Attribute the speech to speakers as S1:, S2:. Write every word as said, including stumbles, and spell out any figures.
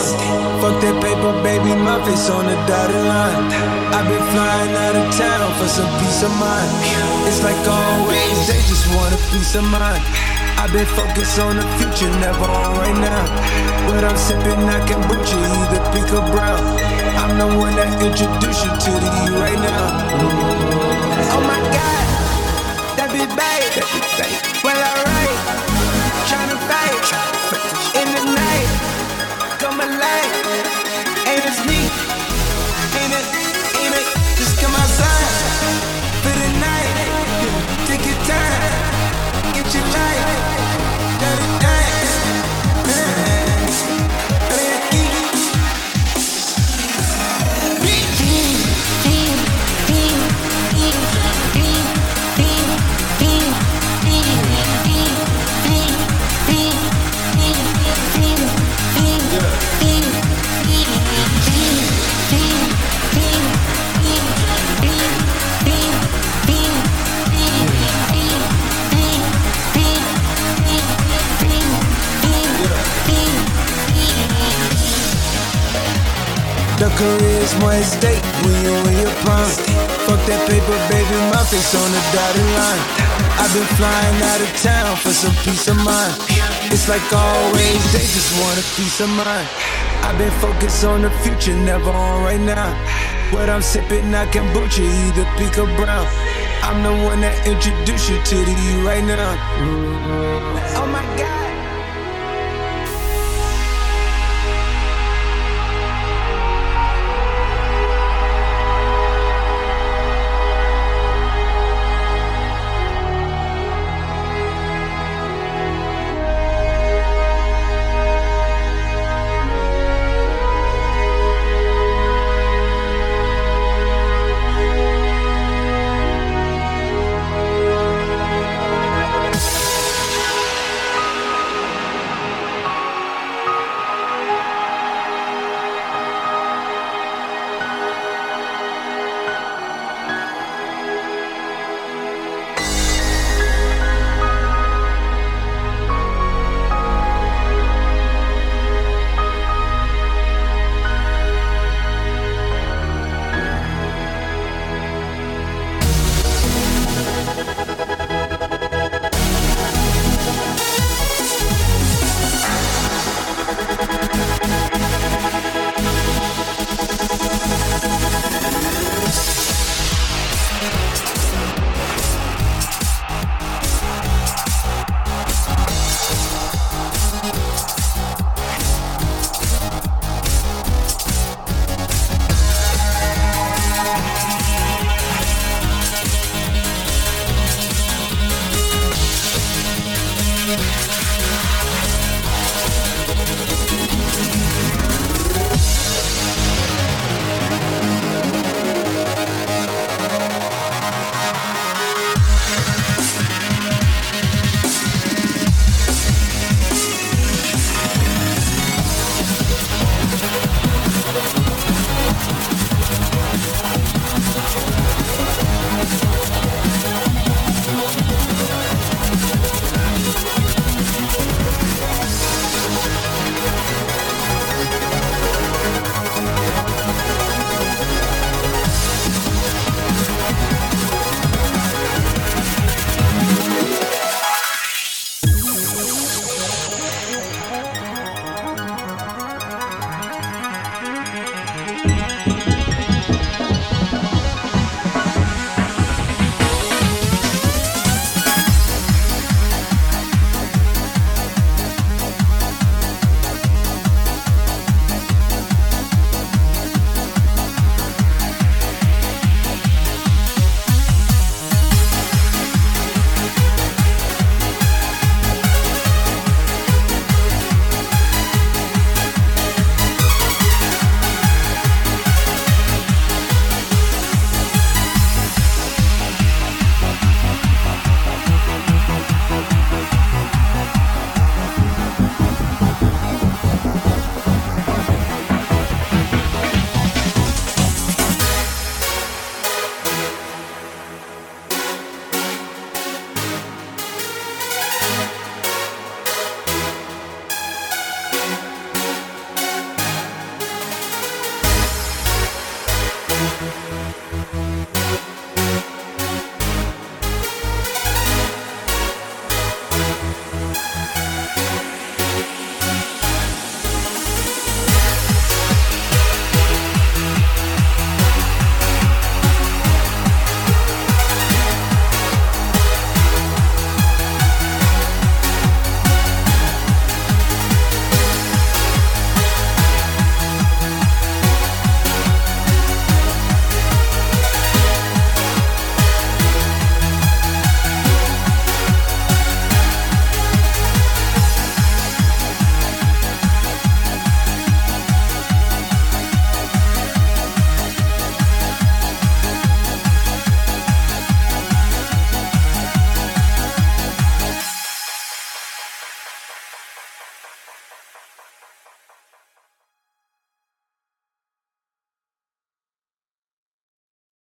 S1: upon. Fuck that paper, baby, my face on the dotted line. I've been flying out of town for some peace of mind. It's like always, they just want a peace of mind. I've been focused on the future, never on right now. But I'm sipping that kombucha, either pink or brown. I'm the one that introduced you to the E right now. Oh my God, that be babe. Well, alright, tryna fight in the night. Come alive, ain't it me? Ain't it? Ain't it? Just come outside for the night. Take your time, get your life. Dirty dance. The career's more at stake when you in your prime. Fuck that paper, baby, my face on the dotted line. I've been flying out of town for some peace of mind. It's like always, they just want a peace of mind. I've been focused on the future, never on right now. What I'm sipping, I kombucha, either pink or brown. I'm the one that introduced you to the E right now. Oh my God.